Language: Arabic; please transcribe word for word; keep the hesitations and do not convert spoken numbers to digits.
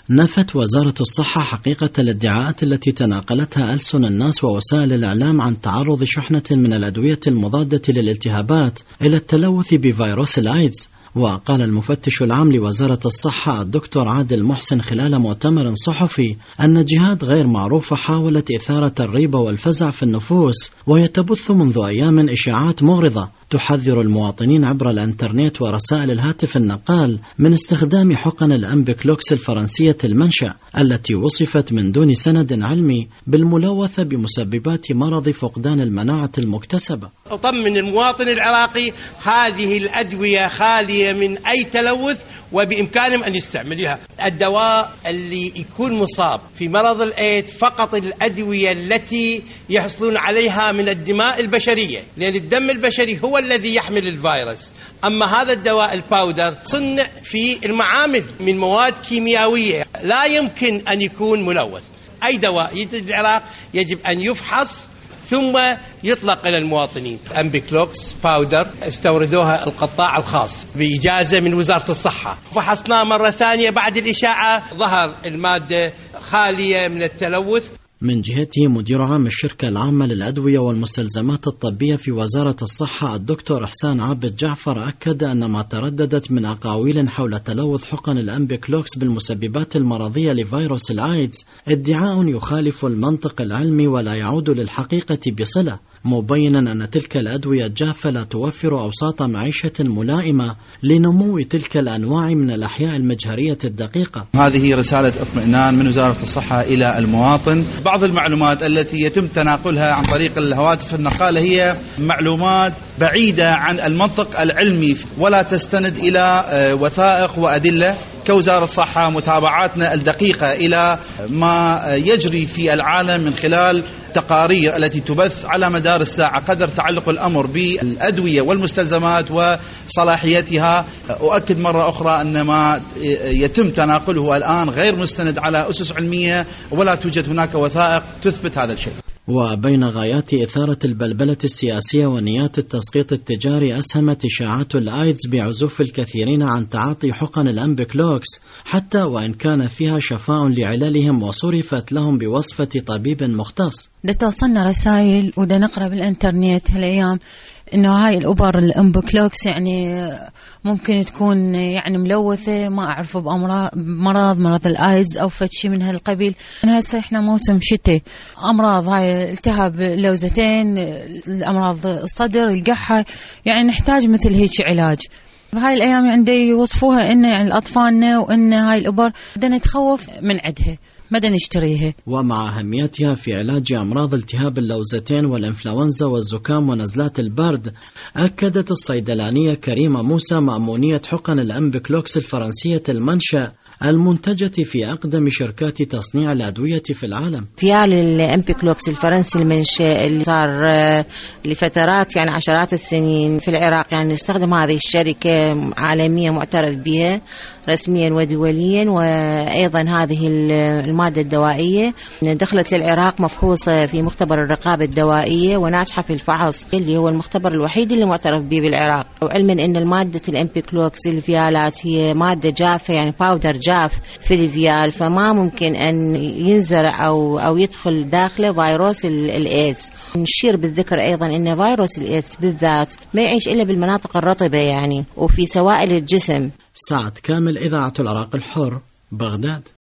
نفت وزارة الصحة حقيقة الادعاءات التي تناقلتها ألسن الناس ووسائل الإعلام عن تعرض شحنة من الأدوية المضادة للالتهابات إلى التلوث بفيروس الآيدز. وقال المفتش العام لوزارة الصحة الدكتور عادل محسن خلال مؤتمر صحفي أن جهات غير معروفة حاولت إثارة الريبة والفزع في النفوس، ويتبث منذ أيام إشاعات مغرضة تحذر المواطنين عبر الانترنت ورسائل الهاتف النقال من استخدام حقن الأمبيكلوكس الفرنسية المنشأ التي وصفت من دون سند علمي بالملوثة بمسببات مرض فقدان المناعة المكتسبة. أطمن المواطن العراقي هذه الأدوية خالية من أي تلوث وبإمكانهم أن يستعملها. الدواء اللي يكون مصاب في مرض الإيد فقط الأدوية التي يحصلون عليها من الدماء البشرية، لأن الدم البشري هو الذي يحمل الفيروس. أما هذا الدواء الباودر صنع في المعامل من مواد كيميائية، لا يمكن أن يكون ملوث. أي دواء يجي العراق يجب أن يفحص ثم يطلق إلى المواطنين. أمبيكلوكس باودر استوردوها القطاع الخاص بإجازة من وزارة الصحة، فحصناه مرة ثانية بعد الإشاعة ظهر المادة خالية من التلوث. من جهته مدير عام الشركة العامة للأدوية والمستلزمات الطبية في وزارة الصحة الدكتور إحسان عابد جعفر أكد أن ما ترددت من أقاويل حول تلوث حقن الأمبيكلوكس بالمسببات المرضية لفيروس الآيدز ادعاء يخالف المنطق العلمي ولا يعود للحقيقة بصلة، مبينا أن تلك الأدوية الجافة لا توفر أوساط معيشة ملائمة لنمو تلك الأنواع من الأحياء المجهرية الدقيقة. هذه رسالة اطمئنان من وزارة الصحة إلى المواطن. بعض المعلومات التي يتم تناقلها عن طريق الهواتف النقالة هي معلومات بعيدة عن المنطق العلمي ولا تستند إلى وثائق وأدلة. كوزارة الصحة متابعاتنا الدقيقة إلى ما يجري في العالم من خلال التقارير التي تبث على مدار الساعة قدر تعلق الأمر بالأدوية والمستلزمات وصلاحيتها. أؤكد مرة أخرى أن ما يتم تناقله الآن غير مستند على أسس علمية ولا توجد هناك وثائق تثبت هذا الشيء. وبين غايات إثارة البلبلة السياسية ونيات التسقيط التجاري أسهمت إشاعات الآيدز بعزوف الكثيرين عن تعاطي حقن الأمبيكلوكس حتى وإن كان فيها شفاء لعللهم وصرفت لهم بوصفة طبيب مختص. توصلنا رسائل ودا نقرأ بالإنترنت هالأيام إنه هاي الأوبر الأمبيكلوكس يعني ممكن تكون يعني ملوثة، ما أعرف بأمراض مرض مرض الآيدز أو فتشي من هالقبيل. هسه إحنا موسم شتاء، أمراض هاي التهاب اللوزتين، الأمراض الصدر، القحة، يعني نحتاج مثل هيك علاج. بهاي الأيام عندي يوصفوها إن يعني الأطفالنا وإن هاي الأوبر بدنا نتخوف من عدها مدى نشتريها. ومع أهميتها في علاج أمراض التهاب اللوزتين والإنفلونزا والزكام ونزلات البرد، أكدت الصيدلانية كريمة موسى مأمونية حقن الأمبيكلوكس الفرنسية المنشأ المنتجة في أقدم شركات تصنيع الأدوية في العالم. فيال الأمبيكلوكس الفرنسي المنشأ اللي صار لفترات يعني عشرات السنين في العراق، يعني نستخدم هذه الشركة عالمية معترف بها رسميا ودوليا. وأيضا هذه المادة الدوائية دخلت للعراق مفحوصة في مختبر الرقابة الدوائية وناجحة في الفحص اللي هو المختبر الوحيد اللي معترف به بالعراق. وعلما أن المادة الأمبيكلوكس الفيالات هي مادة جافة يعني باودر جاف في الفيال، فما ممكن أن ينزرع أو أو يدخل داخله فيروس الإيدز. نشير بالذكر أيضا أن فيروس الإيدز بالذات ما يعيش إلا بالمناطق الرطبة يعني وفي سوائل الجسم. سعد كامل، إذاعة العراق الحر، بغداد.